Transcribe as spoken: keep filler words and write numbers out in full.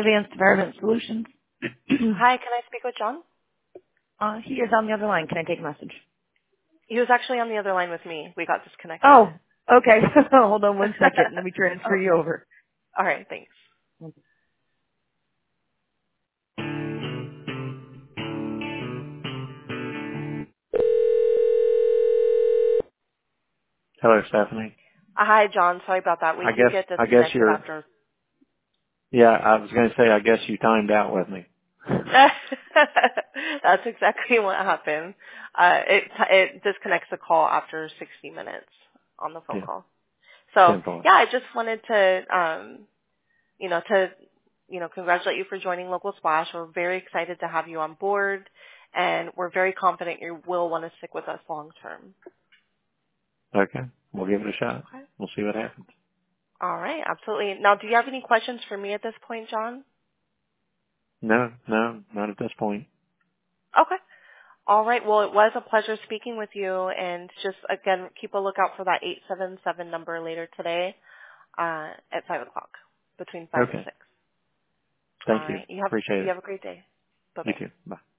Advanced Environment Solutions. Hi, can I speak with John? uh, he is on the other line. Can I take a message? He was actually on the other line with me. We got disconnected. Oh, okay. Hold on one second. Let me transfer Oh, you over. all right, thanks. Hello, Stephanie. Uh, hi, John. Sorry about that. We I do guess get I guess disconnected you're. after. Yeah, I was going to say I guess you timed out with me. That's exactly what happened. Uh, it it disconnects the call after sixty minutes on the phone Yeah, call. So simple. yeah, I just wanted to, um, you know, to, you know, congratulate you for joining Local Splash. We're very excited to have you on board, and we're very confident you will want to stick with us long term. Okay, we'll give it a shot. Okay. We'll see what happens. All right, absolutely. Now, do you have any questions for me at this point, John? No, no, not at this point. Okay. All right. Well, it was a pleasure speaking with you, and just again, keep a lookout for that eight seven seven number later today uh, at five o'clock, between five and Okay, six. All thank you. right. You have Appreciate you it. have a great day. Bye You bye. too. Bye.